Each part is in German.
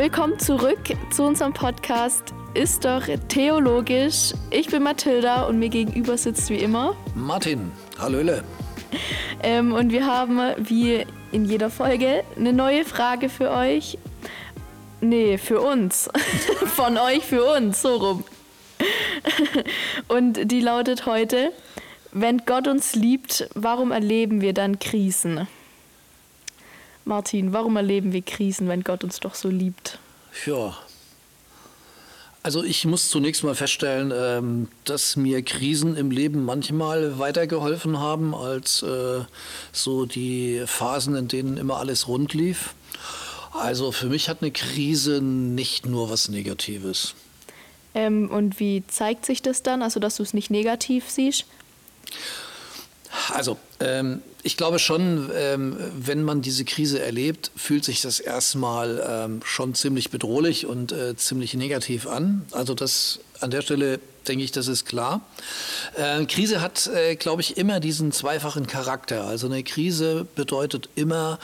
Willkommen zurück zu unserem Podcast Ist doch theologisch. Ich bin Mathilda und mir gegenüber sitzt wie immer Martin. Hallöle. Und wir haben wie in jeder Folge eine neue Frage für euch. Nee, für uns. Von euch für uns, so rum. Und die lautet heute: Wenn Gott uns liebt, warum erleben wir dann Krisen? Martin, warum erleben wir Krisen, wenn Gott uns doch so liebt? Ja, also ich muss zunächst mal feststellen, dass mir Krisen im Leben manchmal weitergeholfen haben als so die Phasen, in denen immer alles rund lief. Also für mich hat eine Krise nicht nur was Negatives. Und wie zeigt sich das dann, also dass du es nicht negativ siehst? Also, ich glaube schon, wenn man diese Krise erlebt, fühlt sich das erstmal schon ziemlich bedrohlich und ziemlich negativ an. Also das an der Stelle denke ich, das ist klar. Krise hat, glaube ich, immer diesen zweifachen Charakter. Also eine Krise bedeutet immer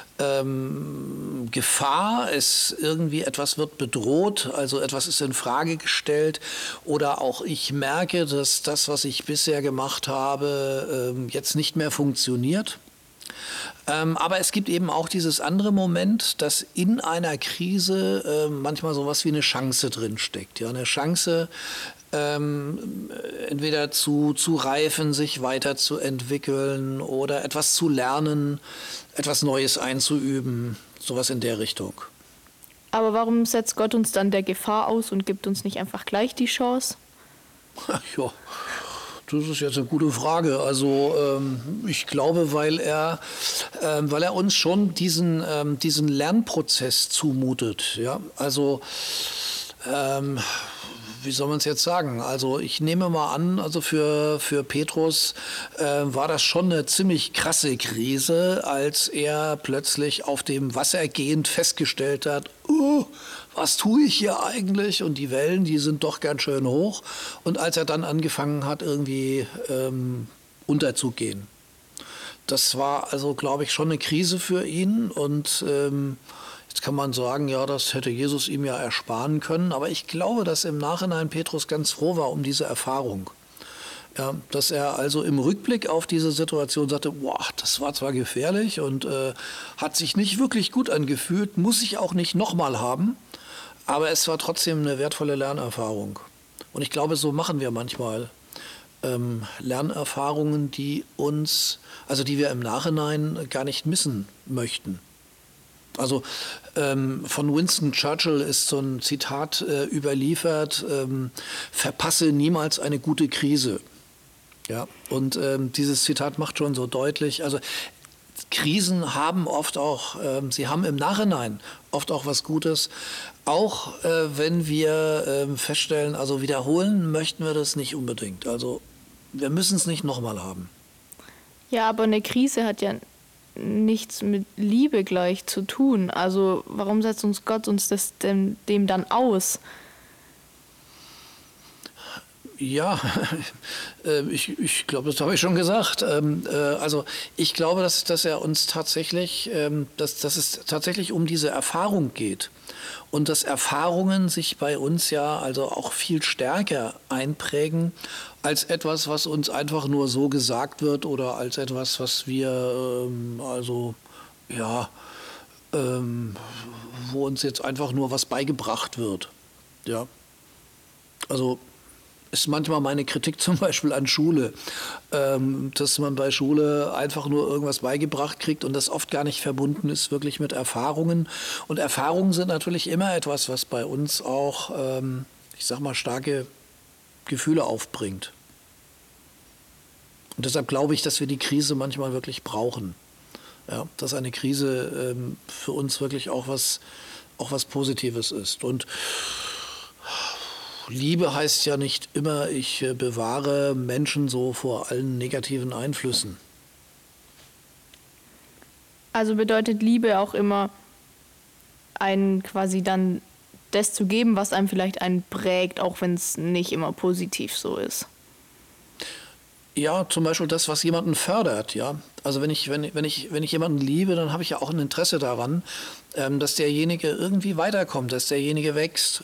Gefahr, etwas wird bedroht, also etwas ist in Frage gestellt, oder auch ich merke, dass das, was ich bisher gemacht habe, jetzt nicht mehr funktioniert. Aber es gibt eben auch dieses andere Moment, dass in einer Krise manchmal sowas wie eine Chance drinsteckt. Ja, eine Chance, entweder zu reifen, sich weiterzuentwickeln oder etwas zu lernen, etwas Neues einzuüben, sowas in der Richtung. Aber warum setzt Gott uns dann der Gefahr aus und gibt uns nicht einfach gleich die Chance? Ja, das ist jetzt eine gute Frage. Also ich glaube, weil er uns schon diesen Lernprozess zumutet. Ja, also wie soll man es jetzt sagen? Also ich nehme mal an, also für Petrus war das schon eine ziemlich krasse Krise, als er plötzlich auf dem Wasser gehend festgestellt hat, was tue ich hier eigentlich? Und die Wellen, die sind doch ganz schön hoch. Und als er dann angefangen hat, irgendwie unterzugehen. Das war also, glaube ich, schon eine Krise für ihn. Und jetzt kann man sagen, ja, das hätte Jesus ihm ja ersparen können. Aber ich glaube, dass im Nachhinein Petrus ganz froh war um diese Erfahrung. Ja, dass er also im Rückblick auf diese Situation sagte, boah, das war zwar gefährlich und hat sich nicht wirklich gut angefühlt, muss ich auch nicht nochmal haben, aber es war trotzdem eine wertvolle Lernerfahrung. Und ich glaube, so machen wir manchmal Lernerfahrungen, die wir im Nachhinein gar nicht missen möchten. Also von Winston Churchill ist so ein Zitat überliefert, verpasse niemals eine gute Krise. Ja, und dieses Zitat macht schon so deutlich, also Krisen haben oft auch, sie haben im Nachhinein oft auch was Gutes, auch wenn wir feststellen, also wiederholen möchten wir das nicht unbedingt. Also wir müssen es nicht nochmal haben. Ja, aber eine Krise hat ja nichts mit Liebe gleich zu tun. Also warum setzt uns Gott dem dann aus? Ja, ich glaube, das habe ich schon gesagt. Also ich glaube, dass er uns tatsächlich, dass es tatsächlich um diese Erfahrung geht. Und dass Erfahrungen sich bei uns ja also auch viel stärker einprägen als etwas, was uns einfach nur so gesagt wird oder als etwas, was wir wo uns jetzt einfach nur was beigebracht wird. Ja, also ist manchmal meine Kritik zum Beispiel an Schule, dass man bei Schule einfach nur irgendwas beigebracht kriegt und das oft gar nicht verbunden ist wirklich mit Erfahrungen. Und Erfahrungen sind natürlich immer etwas, was bei uns auch, starke Gefühle aufbringt. Und deshalb glaube ich, dass wir die Krise manchmal wirklich brauchen. Ja, dass eine Krise für uns wirklich auch was Positives ist. Und Liebe heißt ja nicht immer, ich bewahre Menschen so vor allen negativen Einflüssen. Also bedeutet Liebe auch immer, einen quasi dann das zu geben, was einem vielleicht einen prägt, auch wenn es nicht immer positiv so ist. Ja, zum Beispiel das, was jemanden fördert, ja. Also wenn ich jemanden liebe, dann habe ich ja auch ein Interesse daran, dass derjenige irgendwie weiterkommt, dass derjenige wächst,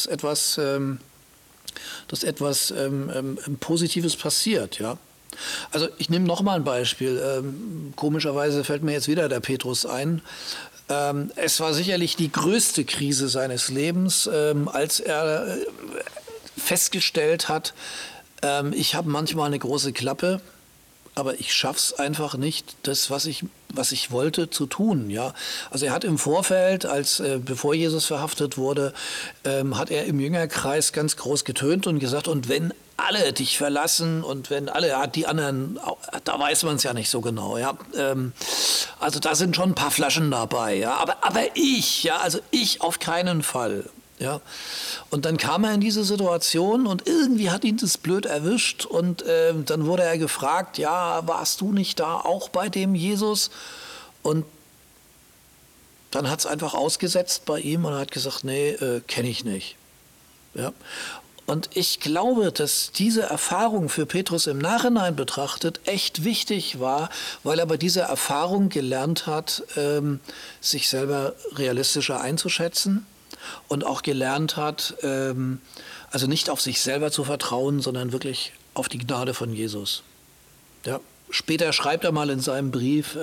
dass etwas Positives passiert, ja. Also ich nehme noch mal ein Beispiel. Komischerweise fällt mir jetzt wieder der Petrus ein. Es war sicherlich die größte Krise seines Lebens, als er festgestellt hat, ich habe manchmal eine große Klappe, aber ich schaff's einfach nicht, das, was ich wollte, zu tun. Ja? Also er hat im Vorfeld, bevor Jesus verhaftet wurde, hat er im Jüngerkreis ganz groß getönt und gesagt, und wenn alle dich verlassen und wenn alle, ja, die anderen, da weiß man es ja nicht so genau. Ja? Also da sind schon ein paar Flaschen dabei. Ja? Aber also ich auf keinen Fall. Ja, und dann kam er in diese Situation und irgendwie hat ihn das blöd erwischt und dann wurde er gefragt, ja, warst du nicht da auch bei dem Jesus? Und dann hat es einfach ausgesetzt bei ihm und er hat gesagt, nee, kenne ich nicht. Ja. Und ich glaube, dass diese Erfahrung für Petrus im Nachhinein betrachtet echt wichtig war, weil er bei dieser Erfahrung gelernt hat, sich selber realistischer einzuschätzen. Und auch gelernt hat, also nicht auf sich selber zu vertrauen, sondern wirklich auf die Gnade von Jesus. Ja. Später schreibt er mal in seinem Brief,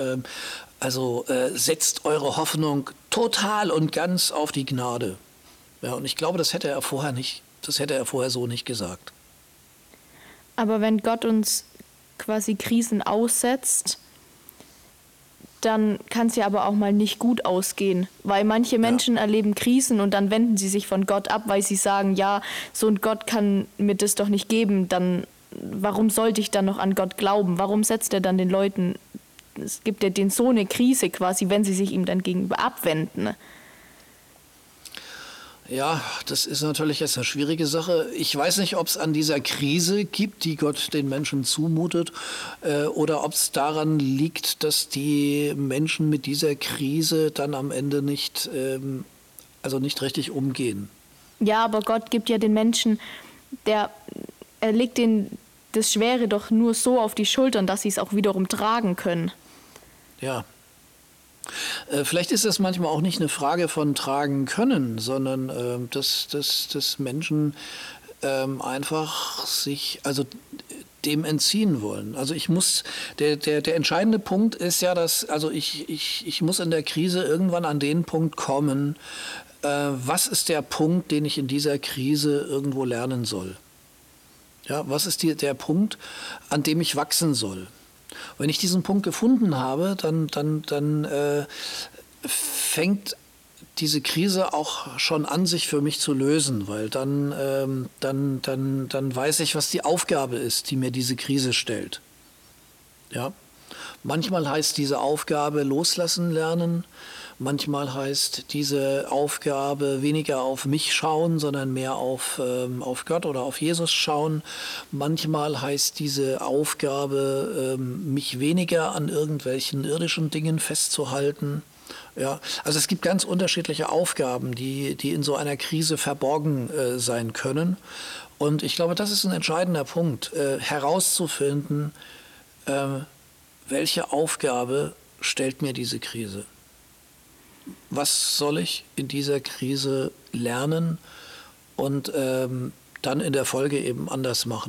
setzt eure Hoffnung total und ganz auf die Gnade. Ja, und ich glaube, das hätte er vorher so nicht gesagt. Aber wenn Gott uns quasi Krisen aussetzt, dann kann es ja aber auch mal nicht gut ausgehen, weil manche Menschen erleben Krisen und dann wenden sie sich von Gott ab, weil sie sagen, ja, so ein Gott kann mir das doch nicht geben, dann warum sollte ich dann noch an Gott glauben? Warum setzt er dann den Leuten, es gibt ja denen so eine Krise quasi, wenn sie sich ihm dann gegenüber abwenden? Ja, das ist natürlich jetzt eine schwierige Sache. Ich weiß nicht, ob es an dieser Krise gibt, die Gott den Menschen zumutet, oder ob es daran liegt, dass die Menschen mit dieser Krise dann am Ende nicht richtig umgehen. Ja, aber Gott gibt ja den Menschen, er legt denen das Schwere doch nur so auf die Schultern, dass sie es auch wiederum tragen können. Ja. Vielleicht ist das manchmal auch nicht eine Frage von tragen können, sondern dass Menschen einfach sich dem entziehen wollen. Also der entscheidende Punkt ist ja, dass ich muss in der Krise irgendwann an den Punkt kommen, was ist der Punkt, den ich in dieser Krise irgendwo lernen soll? Ja, was ist der Punkt, an dem ich wachsen soll? Wenn ich diesen Punkt gefunden habe, dann fängt diese Krise auch schon an, sich für mich zu lösen, weil dann weiß ich, was die Aufgabe ist, die mir diese Krise stellt. Ja? Manchmal heißt diese Aufgabe loslassen lernen, manchmal heißt diese Aufgabe weniger auf mich schauen, sondern mehr auf Gott oder auf Jesus schauen. Manchmal heißt diese Aufgabe, mich weniger an irgendwelchen irdischen Dingen festzuhalten. Ja, also es gibt ganz unterschiedliche Aufgaben, die in so einer Krise verborgen sein können. Und ich glaube, das ist ein entscheidender Punkt, herauszufinden, welche Aufgabe stellt mir diese Krise? Was soll ich in dieser Krise lernen und dann in der Folge eben anders machen?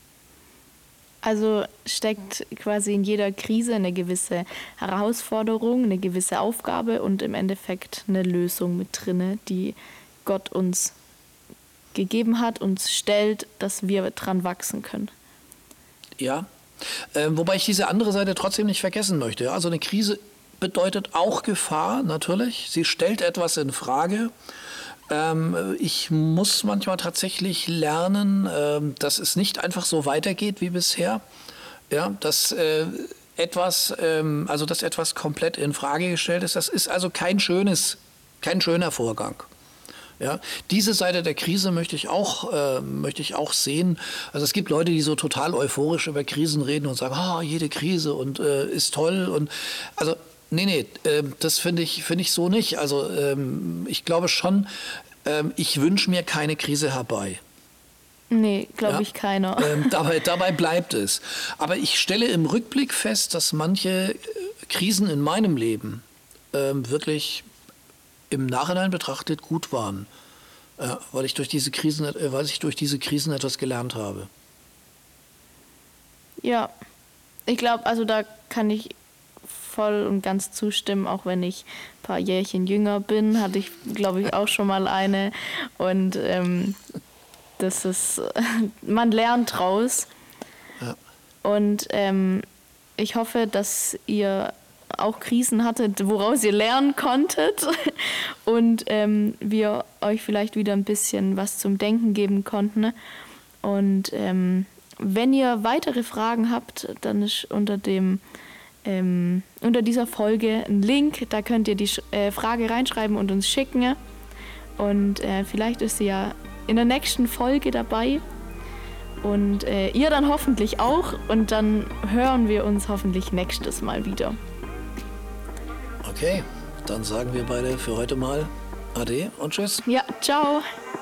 Also steckt quasi in jeder Krise eine gewisse Herausforderung, eine gewisse Aufgabe und im Endeffekt eine Lösung mit drinne, die Gott uns gegeben hat, uns stellt, dass wir dran wachsen können. Ja, wobei ich diese andere Seite trotzdem nicht vergessen möchte. Also eine Krise bedeutet auch Gefahr, natürlich. Sie stellt etwas in Frage. Ich muss manchmal tatsächlich lernen, dass es nicht einfach so weitergeht wie bisher. Ja, dass etwas komplett in Frage gestellt ist. Das ist also kein schöner Vorgang. Ja, diese Seite der Krise möchte ich auch sehen. Also es gibt Leute, die so total euphorisch über Krisen reden und sagen, jede Krise und ist toll. Und also nee, das finde ich so nicht. Also ich glaube schon, ich wünsche mir keine Krise herbei. Nee, glaube ich keiner. Dabei bleibt es. Aber ich stelle im Rückblick fest, dass manche Krisen in meinem Leben wirklich im Nachhinein betrachtet gut waren, weil ich durch diese Krisen etwas gelernt habe. Ja, ich glaube, also da kann ich voll und ganz zustimmen, auch wenn ich ein paar Jährchen jünger bin, hatte ich, glaube ich, auch schon mal eine. Und das ist, man lernt draus. Ja. Und ich hoffe, dass ihr auch Krisen hattet, woraus ihr lernen konntet und wir euch vielleicht wieder ein bisschen was zum Denken geben konnten. Und wenn ihr weitere Fragen habt, dann ist unter dieser Folge ein Link, da könnt ihr die Frage reinschreiben und uns schicken. Und vielleicht ist sie ja in der nächsten Folge dabei. Und ihr dann hoffentlich auch. Und dann hören wir uns hoffentlich nächstes Mal wieder. Okay, dann sagen wir beide für heute mal Ade und Tschüss. Ja, ciao.